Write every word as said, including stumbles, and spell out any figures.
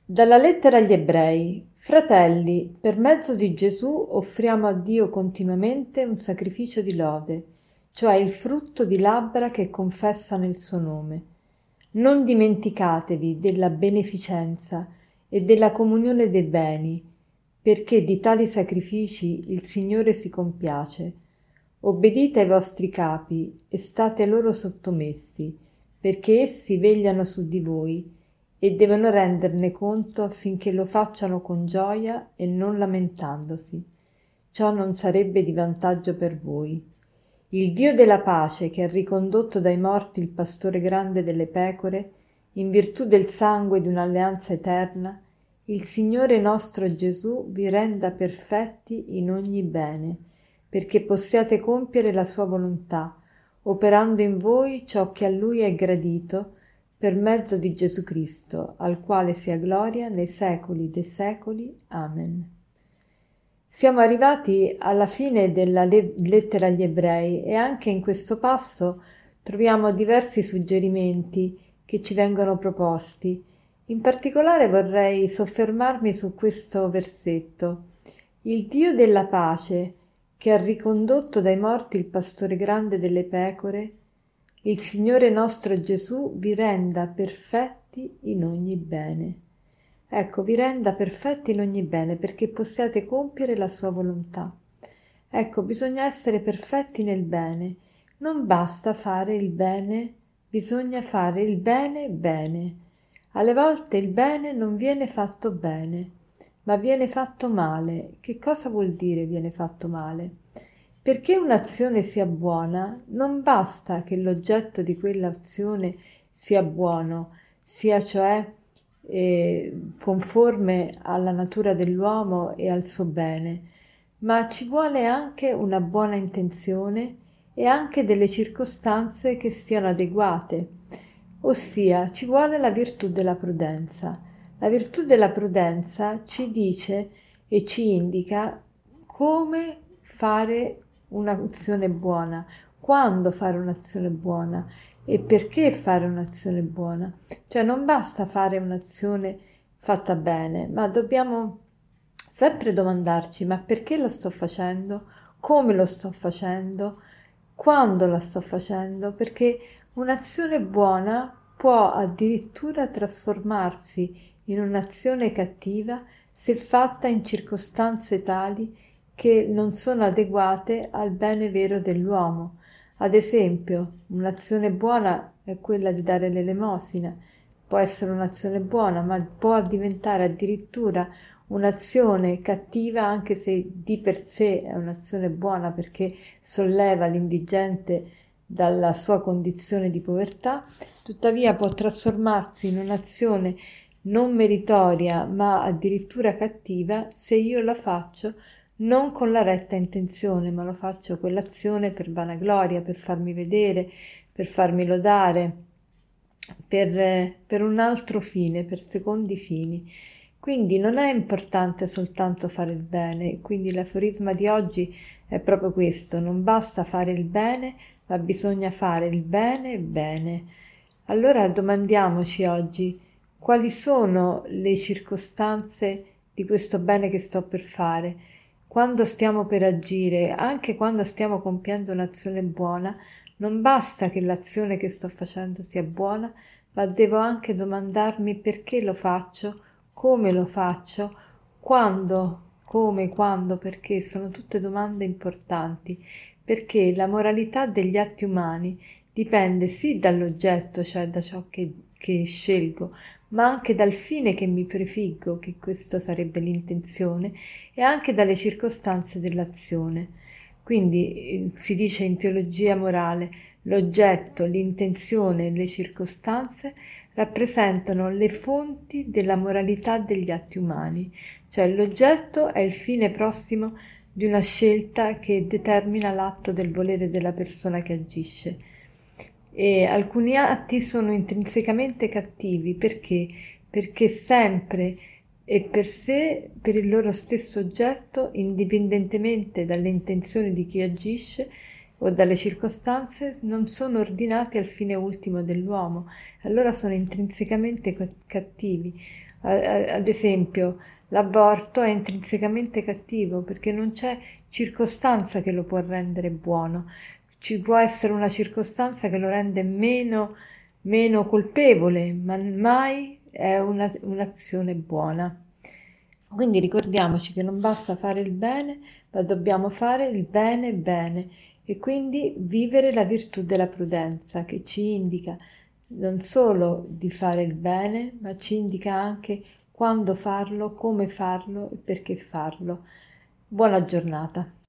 Dalla lettera agli Ebrei. Fratelli, per mezzo di Gesù offriamo a Dio continuamente un sacrificio di lode, cioè il frutto di labbra che confessano il suo nome. Non dimenticatevi della beneficenza e della comunione dei beni, perché di tali sacrifici il Signore si compiace. Obbedite ai vostri capi e state loro sottomessi, perché essi vegliano su di voi e devono renderne conto affinché lo facciano con gioia e non lamentandosi. Ciò non sarebbe di vantaggio per voi. Il Dio della pace, che ha ricondotto dai morti il pastore grande delle pecore, in virtù del sangue di un'alleanza eterna, il Signore nostro Gesù vi renda perfetti in ogni bene, perché possiate compiere la sua volontà, operando in voi ciò che a Lui è gradito, per mezzo di Gesù Cristo, al quale sia gloria nei secoli dei secoli. Amen. Siamo arrivati alla fine della le- lettera agli Ebrei e anche in questo passo troviamo diversi suggerimenti che ci vengono proposti. In particolare vorrei soffermarmi su questo versetto. Il Dio della pace, che ha ricondotto dai morti il pastore grande delle pecore, il Signore nostro Gesù vi renda perfetti in ogni bene. Ecco, vi renda perfetti in ogni bene perché possiate compiere la sua volontà. Ecco, bisogna essere perfetti nel bene. Non basta fare il bene, bisogna fare il bene bene. Alle volte il bene non viene fatto bene, ma viene fatto male. Che cosa vuol dire viene fatto male? Perché un'azione sia buona, non basta che l'oggetto di quell'azione sia buono, sia cioè eh, conforme alla natura dell'uomo e al suo bene, ma ci vuole anche una buona intenzione e anche delle circostanze che siano adeguate, ossia ci vuole la virtù della prudenza. La virtù della prudenza ci dice e ci indica come fare un'azione buona, quando fare un'azione buona e perché fare un'azione buona. Cioè non basta fare un'azione fatta bene, ma dobbiamo sempre domandarci: ma perché lo sto facendo? Come lo sto facendo? Quando la sto facendo? Perché un'azione buona può addirittura trasformarsi in un'azione cattiva se fatta in circostanze tali che non sono adeguate al bene vero dell'uomo. Ad esempio, un'azione buona è quella di dare l'elemosina. Può essere un'azione buona, ma può diventare addirittura un'azione cattiva anche se di per sé è un'azione buona perché solleva l'indigente dalla sua condizione di povertà, tuttavia può trasformarsi in un'azione non meritoria ma addirittura cattiva se io la faccio non con la retta intenzione, ma lo faccio quell'azione per vanagloria, per farmi vedere, per farmi lodare, per, per un altro fine, per secondi fini. Quindi non è importante soltanto fare il bene, quindi l'aforisma di oggi è proprio questo: non basta fare il bene, ma bisogna fare il bene bene. Allora domandiamoci oggi: quali sono le circostanze di questo bene che sto per fare? Quando stiamo per agire, anche quando stiamo compiendo un'azione buona, non basta che l'azione che sto facendo sia buona, ma devo anche domandarmi perché lo faccio, come lo faccio, quando, come, quando, perché. Sono tutte domande importanti, perché la moralità degli atti umani dipende sì dall'oggetto, cioè da ciò che, che scelgo, ma anche dal fine che mi prefiggo, che questa sarebbe l'intenzione, e anche dalle circostanze dell'azione. Quindi eh, si dice in teologia morale: l'oggetto, l'intenzione e le circostanze rappresentano le fonti della moralità degli atti umani, cioè l'oggetto è il fine prossimo di una scelta che determina l'atto del volere della persona che agisce. E alcuni atti sono intrinsecamente cattivi perché? Perché sempre e per sé, per il loro stesso oggetto, indipendentemente dalle intenzioni di chi agisce o dalle circostanze, non sono ordinati al fine ultimo dell'uomo, allora sono intrinsecamente cattivi. Ad esempio, l'aborto è intrinsecamente cattivo perché non c'è circostanza che lo può rendere buono. Ci può essere una circostanza che lo rende meno, meno colpevole, ma mai è una, un'azione buona. Quindi ricordiamoci che non basta fare il bene, ma dobbiamo fare il bene bene e quindi vivere la virtù della prudenza che ci indica non solo di fare il bene, ma ci indica anche quando farlo, come farlo e perché farlo. Buona giornata.